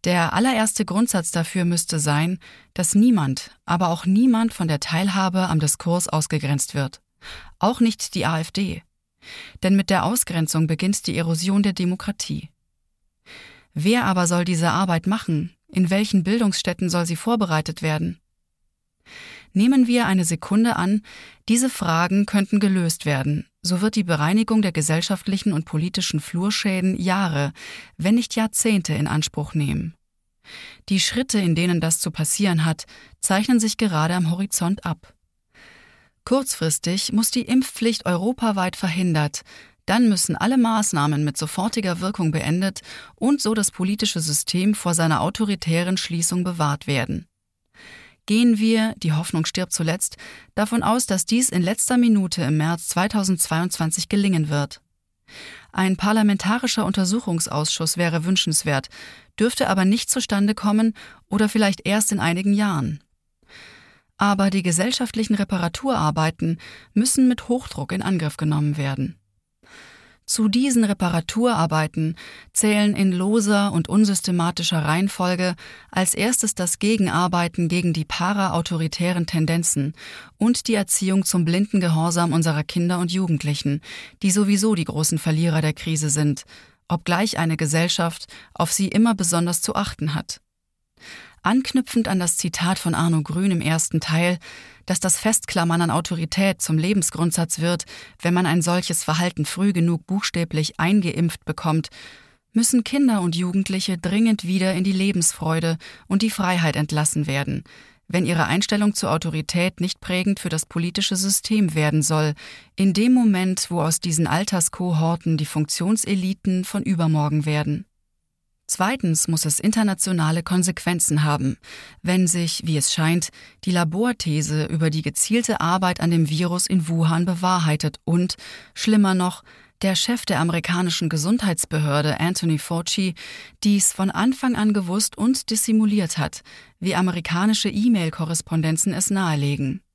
Der allererste Grundsatz dafür müsste sein, dass niemand, aber auch niemand von der Teilhabe am Diskurs ausgegrenzt wird. Auch nicht die AfD. Denn mit der Ausgrenzung beginnt die Erosion der Demokratie. Wer aber soll diese Arbeit machen? In welchen Bildungsstätten soll sie vorbereitet werden? Nehmen wir eine Sekunde an, diese Fragen könnten gelöst werden, so wird die Bereinigung der gesellschaftlichen und politischen Flurschäden Jahre, wenn nicht Jahrzehnte in Anspruch nehmen. Die Schritte, in denen das zu passieren hat, zeichnen sich gerade am Horizont ab. Kurzfristig muss die Impfpflicht europaweit verhindert, dann müssen alle Maßnahmen mit sofortiger Wirkung beendet und so das politische System vor seiner autoritären Schließung bewahrt werden. Gehen wir, die Hoffnung stirbt zuletzt, davon aus, dass dies in letzter Minute im März 2022 gelingen wird. Ein parlamentarischer Untersuchungsausschuss wäre wünschenswert, dürfte aber nicht zustande kommen oder vielleicht erst in einigen Jahren. Aber die gesellschaftlichen Reparaturarbeiten müssen mit Hochdruck in Angriff genommen werden. Zu diesen Reparaturarbeiten zählen in loser und unsystematischer Reihenfolge als erstes das Gegenarbeiten gegen die para-autoritären Tendenzen und die Erziehung zum blinden Gehorsam unserer Kinder und Jugendlichen, die sowieso die großen Verlierer der Krise sind, obgleich eine Gesellschaft auf sie immer besonders zu achten hat. Anknüpfend an das Zitat von Arno Grün im ersten Teil, dass das Festklammern an Autorität zum Lebensgrundsatz wird, wenn man ein solches Verhalten früh genug buchstäblich eingeimpft bekommt, müssen Kinder und Jugendliche dringend wieder in die Lebensfreude und die Freiheit entlassen werden, wenn ihre Einstellung zur Autorität nicht prägend für das politische System werden soll, in dem Moment, wo aus diesen Alterskohorten die Funktionseliten von übermorgen werden. Zweitens muss es internationale Konsequenzen haben, wenn sich, wie es scheint, die Laborthese über die gezielte Arbeit an dem Virus in Wuhan bewahrheitet und, schlimmer noch, der Chef der amerikanischen Gesundheitsbehörde Anthony Fauci dies von Anfang an gewusst und dissimuliert hat, wie amerikanische E-Mail-Korrespondenzen es nahelegen.